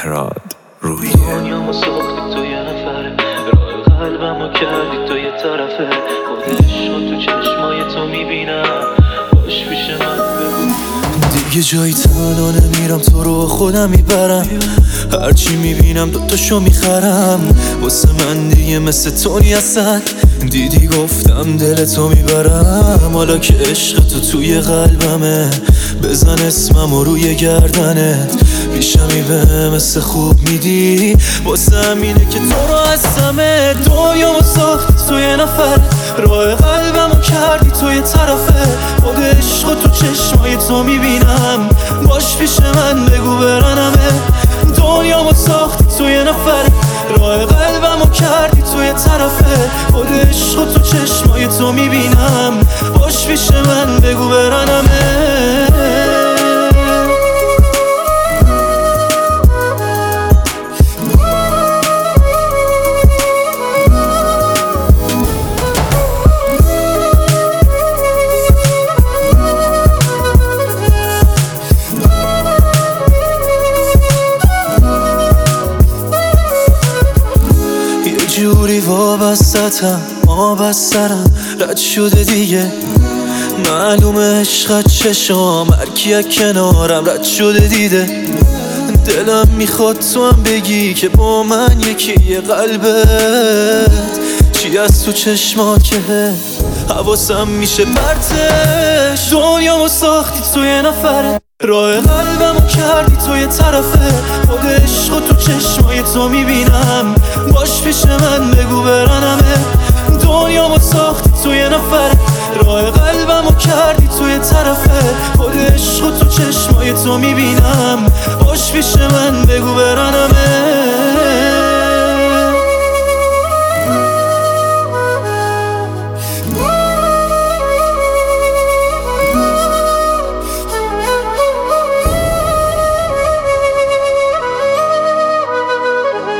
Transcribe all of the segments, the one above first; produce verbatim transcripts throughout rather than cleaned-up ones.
مهراد روحیه. دنیامو ساختی تو یه نفره، راه قلبمو کردی تو یه طرفه. خودش رو تو چشمای تو میبینم، باش پیش من بگو. دیگه جایی تنها نمیرم، تو رو خودم میبرم. هرچی میبینم دوتاشو میخرم. واسه من دیگه مثل تو نیستن، دیدی گفتم دل تو میبرم. حالا که عشق تو توی قلبمه، بزن اسمم روی گردنت. پیشمی به مثل خوب میدی، واسه همینه که تو رو هستمه. دنیامو ساختی تو یه نفر، راه قلبمو کردی تو یه طرفه. خود عشق تو چشمای تو میبینم، باش پیش من بگو برنمه. دنیامو ساختی تو یه نفر، راه قلبمو کردی تو یه طرفه. خود عشق تو چشمای تو میبینم، باش پیش من بگو برنمه. جوری وابستم، آب از سرم رد شده دیگه. معلومه عشقت چشام، هرکی از کنارم رد شده دیده. دلم میخواد تو هم بگی که با من یکیه قلبت. چی از تو چشما که حواسم میشه پرتش. دنیامو ساختی تو یه نفره، راه قلبمو کردی تو یه طرفه. خود عشق تو چشمای تو میبینم، باش پیش من بگو برنمه. دنیامو ساختی تو یه نفره، راه قلبمو کردی تو یه طرفه. خود عشق تو چشمای تو میبینم، باش پیش من بگو برنمه.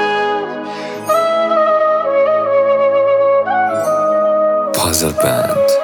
Puzzle Band.